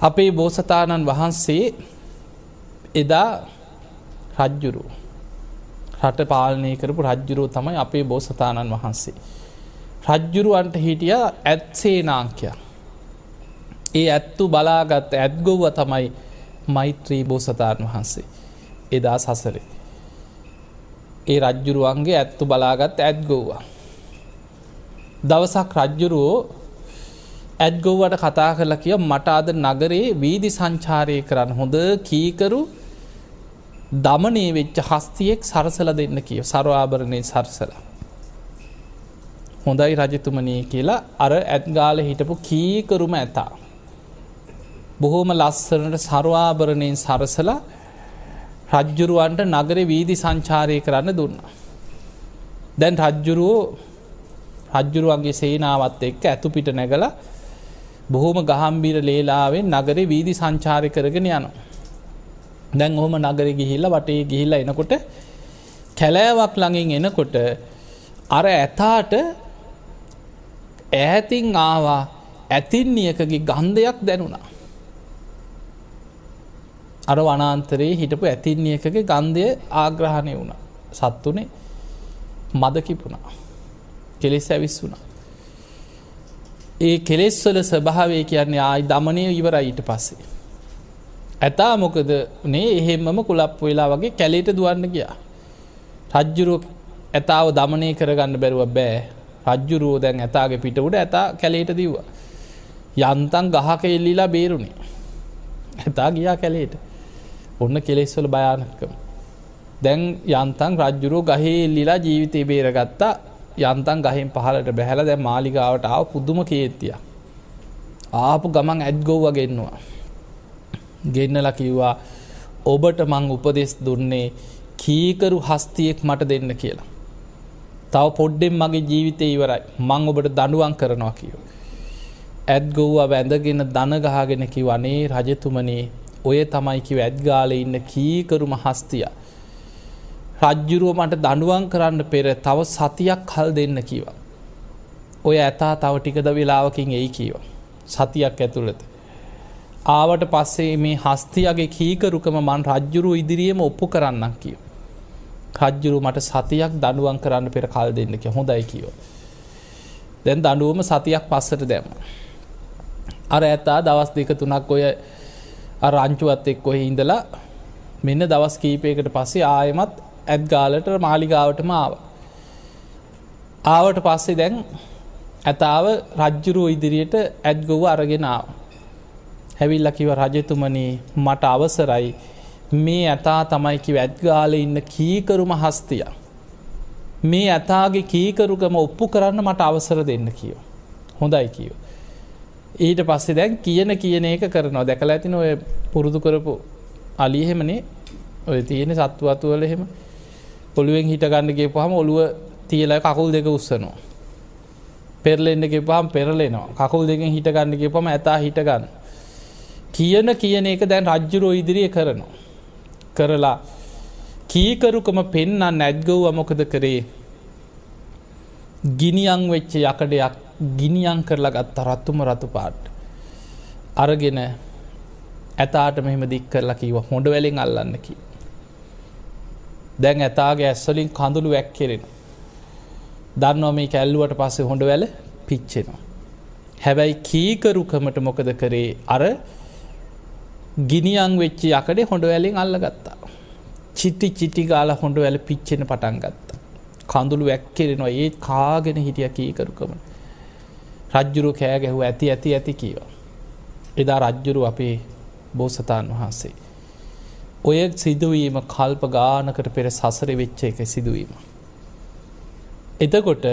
අපේ බෝසතාණන් වහන්සේ එදා රජ්ජුරු රට පාලනය කරපු රජ්ජුරුව තමයි අපේ බෝසතාණන් වහන්සේ. රජ්ජුරුවන්ට හිටිය ඇත්සේනාංකයක්. ඒ ඇත්තු බලාගත් ඇත්ගොව්ව තමයි මෛත්‍රී බෝසතාණන් වහන්සේ එදා සසරේ. ඒ රජ්ජුරුවන්ගේ ඇත්තු බලාගත් ඇත්ගොව්වා. දවසක් රජ්ජුරුවෝ ඇත්ගොව්වට කතා කරලා කිය මට අද නගරේ වීදි සංචාරය කරන්න හොඳ කීකරු දමනය වෙච්ච හස්තියෙක් සරසල දෙන්න කියව සරවාභරණය සරසලා. හොඳයි රජතුමනී කියලා අර ඇත්ගාල හිටපු කීකරුම ඇතා. බොහෝම ලස්සනට සරවාභරණයෙන් සරසලා රජ්ජුරුවන්ට නගර වීදි සංචාරය කරන්න දුන්න. දැන් රජ්ජුරුවන්ගේ සේනාවත් එක්ක ඇතු පිට නැගල බොහෝම ගහම්බීර ලේලාවෙන් නගරේ වීදි සංචාරය කරගෙන යනවා. දැන් ඔහොම නගර ගිහිල්ල වටේ ගිහිල්ල එනකොට කැලෑවක් ළඟින් එනකොට අර ඇතාට ඈතින් ආවා ඇතින්නියකගේ ගන්ධයක් දැනුණා. අර වනාන්තරයේ හිටපු ඇතින්නියකගේ ගන්ධය ආග්‍රහණය වුණා. සත්තුනේ මද කිපුණා. කෙලෙස් ඇවිස් වුණා. ඒ කෙලෙස්වල ස්වභාවය කියන්නේ ආයි දමනය ඉවරයි ඊට පස්සේ. ඇතා මොකද නේ එහෙම්මම කුලප්පු වෙලා වගේ කැලේට දුවන්න ගියා. රජ්ජුරුව ඇතාව දමනය කරගන්න බැරුව බෑ. රජ්ජුරුවෝ දැන් ඇතාගේ පිට උඩ ඇතා කැලේට දිව්වා. යන්තම් ගහක එල්ලිලා බේරුණේ. ඇතා ගියා කැලේට. ඔන්න කෙලෙස්වල භයානකම. දැන් යන්තම් රජ්ජුරුවෝ ගහේ එල්ලිලා ජීවිතේ බේරගත්තා. යන්තම් ගහෙන් පහලට බැහැලා දැන් මාලිගාවට ආව පුදුම කීර්තියක්. ආපු ගමන් ඇත්ගොව්ව ගෙන්නවා. ගෙන්නලා කිව්වා ඔබට මං උපදෙස් දුන්නේ කීකරු හස්තියෙක් මට දෙන්න කියලා. තව පොඩ්ඩෙන් මගේ ජීවිතේ ඉවරයි. මං ඔබට දඬුවම් කරනවා කිව්වා. ඇත්ගොව්ව වැඳගෙන දන ගහගෙන කිව්වා අනේ රජතුමනි ඔය තමයි කිව්ව ඇත්ගාලේ ඉන්න කීකරුම හස්තිය. රජ්ජුරුව මට දඬුවම් කරන්න පෙර තව සතියක් කල් දෙන්න කිව්වා. ඔය ඇතා තව ටිකද වෙලාවකින් එයි කිව්වා. සතියක් ඇතුළත. ආවට පස්සේ මේ හස්තියගේ කීකරුකම මන් රජ්ජුරුව ඉදිරියේම ඔප්පු කරන්නම් කිව්වා. රජ්ජුරුව මට සතියක් දඬුවම් කරන්න පෙර කල් දෙන්න කිව්වා. හොඳයි කිව්වා. දැන් දඬුවම සතියක් පස්සට දැම්මා. අර ඇතා දවස් 2-3ක් ඔය අර රංචුවත් එක්ක ඔහේ ඉඳලා මෙන්න දවස් කීපයකට පස්සේ ආයෙමත් ඇත්ගාලට මාලිගාවටම ආවා. ආවට පස්සේ දැන් ඇතාව රජ්ජුරුව ඉදිරියට ඇත්ගොව්ව අරගෙන ආවා. හැවිල්ලා කිව්වා රජතුමනි මට අවසරයි මේ ඇතා තමයි කිව්ව ඇත්ගාලේ ඉන්න කීකරුම හස්තිය. මේ ඇතාගේ කීකරුකම ඔප්පු කරන්න මට අවසර දෙන්න කිව්වා. හොඳයි කිව්වා. ඊට පස්සේ දැන් කියන එක කරනවා. දැකලා ඇතින ඔය පුරුදු කරපු අලි එහෙමනේ ඔය තියෙන සත්තු අතු වල එහෙම ඔළුවෙන් හිට ගන්න ගියපුවාම ඔළුව තියලා කකුල් දෙක උස්සනවා. පෙරලෙන්න ගියපුවාම පෙරලෙනවා. කකුල් දෙකෙන් හිට ගන්න ගියපුවාම ඇතා හිට ගන්න. කියන එක දැන් රජ්ජුරුවෝ ඉදිරියේ කරනවා. කරලා කීකරුකම පෙන්වන්න ඇත්ගොව්ව මොකද කරේ? ගිනියම් වෙච්ච යකඩයක් ගිනියම් කරලා ගත්ත රතුම රතු පාට. අරගෙන ඇතාට මෙහෙම දික් කරලා කිව්වා හොඬ වැලෙන් අල්ලන්න කිව්වා. දැන් ඇතාගේ ඇස් වලින් කඳුළු වැක්කිරෙනවා. දන්නවා මේ කැල්ලුවට පස්සේ හොඬ වැල පිච්චෙනවා. හැබැයි කීකරුකමට මොකද කරේ? අර ගිනියම් වෙච්ච යකඩේ හොඬ වැලෙන් අල්ලගත්තා. චිටි ගාලා හොඬ වැල පිච්චෙන්න පටන් ගත්තා. කඳුළු වැක්කිරෙනවා. ඒ කාගෙන හිටිය කීකරුකම. රජ්ජුරුව කෑ ගැහුවා ඇති කීවා. එදා රජ්ජුරුව අපේ බෝසතාණන් වහන්සේ ඔය සිදුවීම කල්ප ගානකට පෙර සසරේ වෙච්ච එක සිදුවීම. එතකොට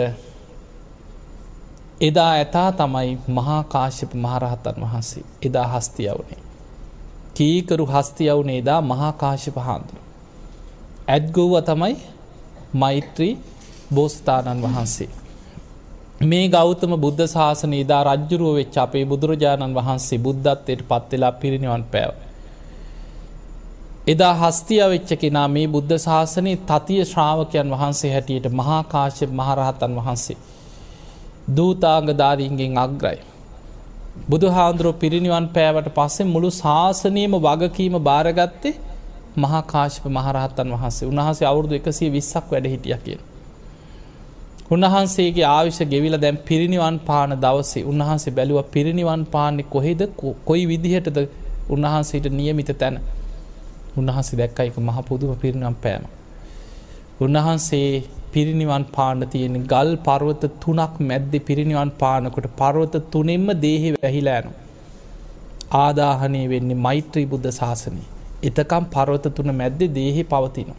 එදා ඇතා තමයි මහා කාශ්‍යප මහරහතන් වහන්සේ. එදා හස්තිය වුණේ. කීකරු හස්තිය වුණේ එදා මහා කාශ්‍යප හාමුදුරුවෝ. ඇත්ගොව්ව තමයි මෛත්‍රී බෝසතාණන් වහන්සේ. මේ ගෞතම බුද්ධ ශාසනය එදා රජ්ජුරුව වෙච්ච අපේ බුදුරජාණන් වහන්සේ බුද්ධත්වයට පත් වෙලා පිරිනිවන් පෑවා. එදා හස්තිය වෙච්ච කෙනා මේ බුද්ධ ශාසනයේ තතිය ශ්‍රාවකයන් වහන්සේ හැටියට මහා කාශ්‍යප මහරහතන් වහන්සේ දූතාංගධාරීන්ගෙන් අග්‍රයි. බුදුහාඳුරෝ පිරිනිවන් පෑවට පස්සේ මුළු ශාසනයම වගකීම බාරගත්තේ මහා කාශ්‍යප මහරහතන් වහන්සේ. උන්වහන්සේ අවුරුදු 120ක් වැඩ හිටියා කියලා. උන්වහන්සේගේ ආයුෂ ගෙවිලා දැන් පිරිනිවන් පාන දවසේ උන්වහන්සේ බැලුවා පිරිනිවන් පාන්නේ කොහෙද, කොයි විදිහටද උන්වහන්සේට නියමිත තැන. උන්වහන්සේ දැක්කා ඒක මහ පුදුම පිරිනිවන් පෑම. උන්වහන්සේ පිරිනිවන් පාන්න තියෙන ගල් පර්වත 3ක් මැද්දේ පිරිනිවන් පානකොට පර්වත 3ෙන්ම දේහය වැහිලා යනවා. ආදාහණය වෙන්නේ මෛත්‍රී බුද්ධ ශාසනය. එතකම් පර්වත 3 මැද්දේ දේහය පවතිනවා.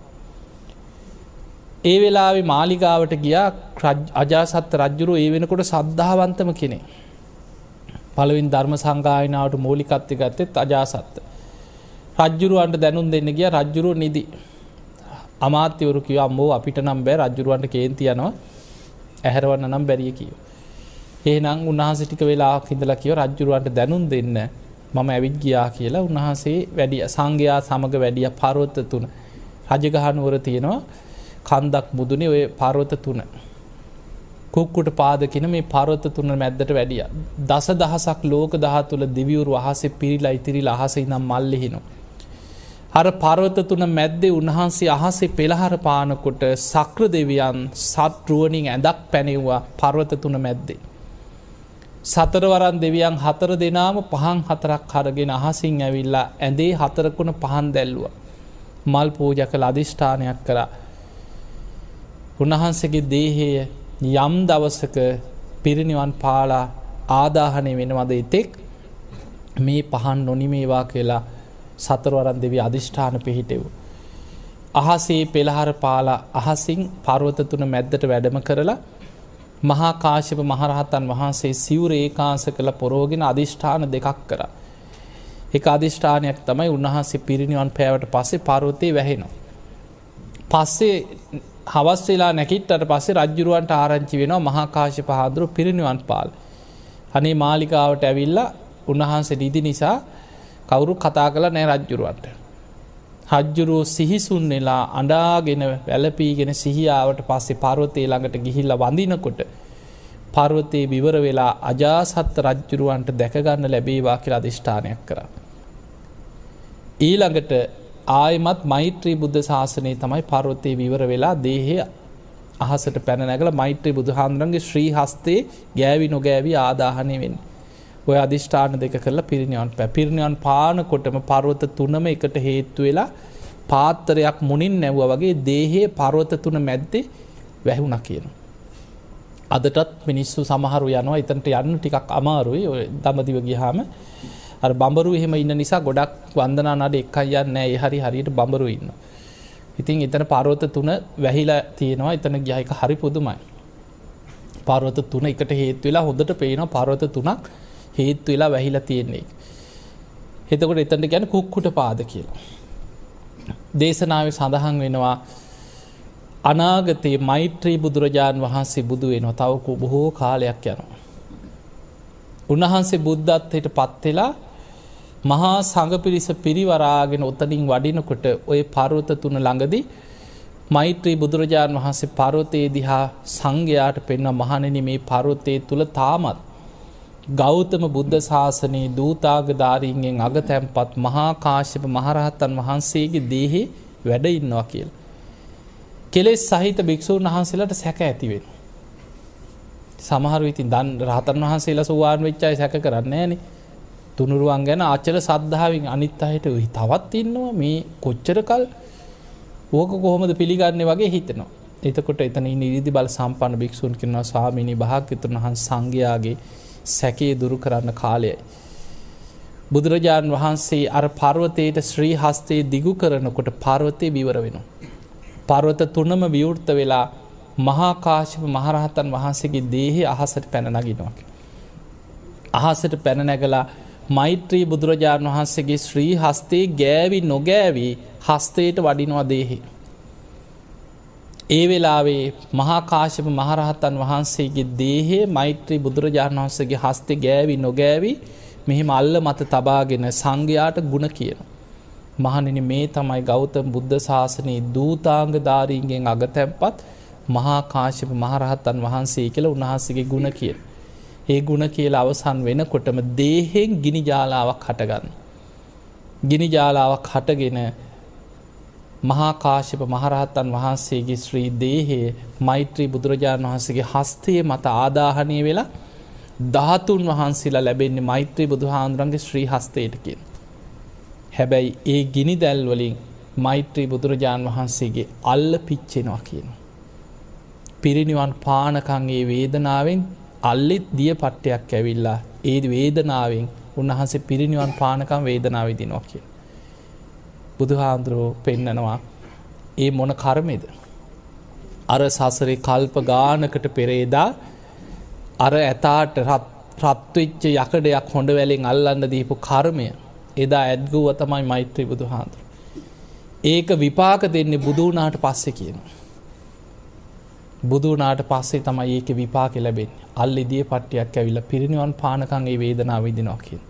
ඒ වෙලාවේ මාලිගාවට ගියා අජාසත් රජුරෝ. ඒ වෙනකොට සද්ධාවන්තම කෙනෙක්. පළවෙනි ධර්ම සංගායනාවට මූලිකත්වය ගත්තෙත් අජාසත්. රජුරවන්ට දැනුම් දෙන්න ගියා. රජුරෝ නිදි. අමාත්‍යවරු කිව්වා අම්මෝ අපිට නම් බෑ, රජුරවන්ට කේන්ති යනවා, ඇහැරවන්න නම් බැරිය කිව්වා. එහෙනම් උන්වහන්සේ ටික වෙලාවක් ඉඳලා කිව්වා රජුරවන්ට දැනුම් දෙන්න මම ඇවිත් ගියා කියලා. උන්වහන්සේ වැඩි සංඝයා සමග වැඩියා පර්වත 3. රජගහ නුවර තියෙනවා කන්දක් මුදුනේ ඔය පර්වත 3. කුක්කුට පාද කියන මේ පර්වත 3 මැද්දට වැඩියා. දසදහසක් ලෝක ධාතුල දිව්‍යවරු අහසේ පිරීලා ඉතිරිලා අහසේ ඉඳන් මල් ලිහිනවා. අර පර්වත 3 මැද්දේ උන්වහන්සේ අහසේ පෙළහර පානකොට සක්‍ර දෙවියන් සත් රුවණින් ඇඳක් පැනෙව්වා පර්වත 3 මැද්දේ. සතරවරන් දෙවියන් 4 දෙනාම පහන් 4ක් අරගෙන අහසින් ඇවිල්ලා ඇඳේ 4 පහන් දැල්ලුවා. මල් පූජා කළ අදිෂ්ඨානයක් කරා. උන්වහන්සේගේ දේහය යම් දවසක පිරිනිවන් පාලා ආදාහණය වෙනවද එතෙක් මේ පහන් නොනිමේවා කියලා සතරවරන් දෙවියන් අදිෂ්ඨාන පිහිටෙව්. අහසේ පෙළහර පාලා අහසින් පර්වත 3 මැද්දට වැඩම කරලා මහා කාශ්‍යප මහරහතන් වහන්සේ සිවුර ඒකාංශ කළ පොරෝගෙන අදිෂ්ඨාන 2ක් කරා. එක අදිෂ්ඨානයක් තමයි උන්වහන්සේ පිරිනිවන් පෑවට පස්සේ පර්වතේ වැහෙනවා. පස්සේ හවස් වෙලා නැගිට්ටට පස්සේ රජුරවන්ට ආරංචි වෙනවා මහා කාශ්‍යප හාමුදුරුවෝ පිරිනිවන් පාල. අනේ මාලිගාවට ඇවිල්ලා උන්වහන්සේ නිදි නිසා කවුරු කතා කළා නැහැ රජුරවන්ට. රජුරෝ සිහිසුන් වෙලා අඬාගෙන වැළපීගෙන සිහියාවට පස්සේ පර්වතේ ළඟට ගිහිල්ලා වඳිනකොට පර්වතේ විවර වෙලා අජාසත් රජුරවන්ට දැක ගන්න ලැබේවා කියලා අදිෂ්ඨානයක් කරා. ඊළඟට ආයමත් මෛත්‍රී බුද්ධ ශාසනය තමයි පර්වතේ විවර වෙලා දේහය අහසට පැන නැගලා මෛත්‍රී බුදුහාමුදුරන්ගේ ශ්‍රී හස්තේ ගෑවි නොගෑවි ආදාහණය වෙන්නේ. ඔය අදිෂ්ඨාන 2 කරලා පිරිනිවන් පානකොටම පර්වත 3ම එකට හේතු වෙලා පාත්‍රයක් මුණින් නැවුවා වගේ දේහයේ පර්වත 3 මැද්දේ වැහුණා කියනවා. අදටත් මිනිස්සු සමහරු යනවා එතනට යන්න ටිකක් අමාරුයි. ඔය දඹදිව ගියාම අර බඹරු එහෙම ඉන්න නිසා ගොඩක් වන්දනා නඩ එකයි යන්නේ නැහැ. ඒ හරියට බඹරු ඉන්නවා. ඉතින් එතන පර්වත 3 වැහිලා තියෙනවා. එතන ගියා එක හරි පුදුමයි. පර්වත 3 එකට හේතු වෙලා හොඳට පේනවා පර්වත 3ක් හේතු වෙලා වැහිලා තියෙන්නේ. එතකොට එතනට කියන්නේ කුක්කුට පාද කියලා. දේශනාවේ සඳහන් වෙනවා අනාගතයේ මෛත්‍රී බුදුරජාන් වහන්සේ බුදු වෙනවා. තව බොහෝ කාලයක් යනවා. උන්වහන්සේ බුද්ධත්වයට පත් වෙලා මහා සංඝ පිරිස පිරිවරාගෙන උතනින් වඩිනකොට ওই පර්වත 3 ළඟදී මෛත්‍රී බුදුරජාන් වහන්සේ පර්වතයේ දිහා සංඝයාට පෙන්වන මහණෙනි මේ පර්වතයේ තුල තාමත් ගෞතම බුද්ධ ශාසනයේ දූතාගධාරීන්ගෙන් අගතැන්පත් මහා කාශ්‍යප මහරහතන් වහන්සේගේ දේහේ වැඩ ඉන්නවා කියලා. කෙලෙස් සහිත භික්ෂුන් වහන්සේලාට සැක ඇති වෙනවා. සමහරව ඉතින් රහතන් වහන්සේලා සෝවාන් වෙච්ච අය සැක කරන්නේ නැහනේ. තුනුරුවන් ගැන අචල සද්ධාවෙන් අනිත් අයට තවත් ඉන්නවා මේ කොච්චර කල් ඕක කොහොමද පිළිගන්නේ වගේ හිතෙනවා. එතකොට එතන ඉන්න ඉරිදි බල සම්පන්න භික්ෂුන් කියනවා ස්වාමීනි භාග්‍යවතුන් වහන්සේ සංඝයාගේ සැකේ දුරු කරන්න කාලයයි. බුදුරජාන් වහන්සේ අර පර්වතයට ශ්‍රී හස්තේ දිගු කරනකොට පර්වතේ විවර වෙනවා. පර්වත 3ම විවෘත වෙලා මහා කාශ්‍යප මහරහතන් වහන්සේගේ දේහය අහසට පැන නගිනවා. අහසට පැන නැගලා මෛත්‍රී බුදුරජාණන් වහන්සේගේ ශ්‍රී හස්තේ ගෑවි නොගෑවි හස්තයට වඩිනවා දේහය. ඒ වෙලාවේ මහා කාශ්‍යප මහරහතන් වහන්සේගේ දේහය මෛත්‍රී බුදුරජාණන් වහන්සේගේ හස්තේ ගෑවි නොගෑවි මෙහෙම අල්ල මත තබාගෙන සංඝයාට ගුණ කියනවා. මහණෙනි මේ තමයි ගෞතම බුද්ධ ශාසනයේ දූතාංගධාරීන්ගෙන් අගතැන්පත් මහා කාශ්‍යප මහරහතන් වහන්සේ කියලා උන්වහන්සේගේ ගුණ කියන. ඒ ගුණ කියලා අවසන් වෙනකොටම දේහෙන් ගිනි ජාලාවක් හටගන්න. ගිනි ජාලාවක් හටගෙන මහා කාශ්‍යප මහරහතන් වහන්සේගේ ශ්‍රී දේහය මෛත්‍රී බුදුරජාණන් වහන්සේගේ හස්තය මත ආදාහනය වෙලා 13 වහන්සේලා ලැබෙන්නේ මෛත්‍රී බුදුහාඳුරන්ගේ ශ්‍රී හස්තයට කියන. හැබැයි ඒ ගිනි දැල් වලින් මෛත්‍රී බුදුරජාණන් වහන්සේගේ අල්ල පිච්චෙනවා කියනවා. පිරිනිවන් පානකම් ඒ වේදනාවෙන් අල්ලෙත් දිය පට්ටයක් ඇවිල්ලා ඒ වේදනාවෙන් උන්වහන්සේ පිරිනිවන් පානකම් වේදනාව විඳිනවා කියන. බුදුහාඳුරෝ පෙන්නනවා ඒ මොන කර්මෙද? අර සසරේ කල්ප ගානකට පෙරේදා අර ඇතාට රත් වෙච්ච යකඩයක් හොඬ වැලෙන් අල්ලන්න දීපු කර්මය එදා ඇද්ගුව තමයි මෛත්‍රී බුදුහාඳුර. ඒක විපාක දෙන්නේ බුදු වුණාට පස්සේ කියනවා. බුදු වුණාට පස්සේ තමයි ඒකේ විපාක ලැබෙන්නේ. අල්ලේ දිය පට්ටියක් ඇවිල්ලා පිරිනිවන් පානකම් ඒ වේදනාව විඳිනවා කියන.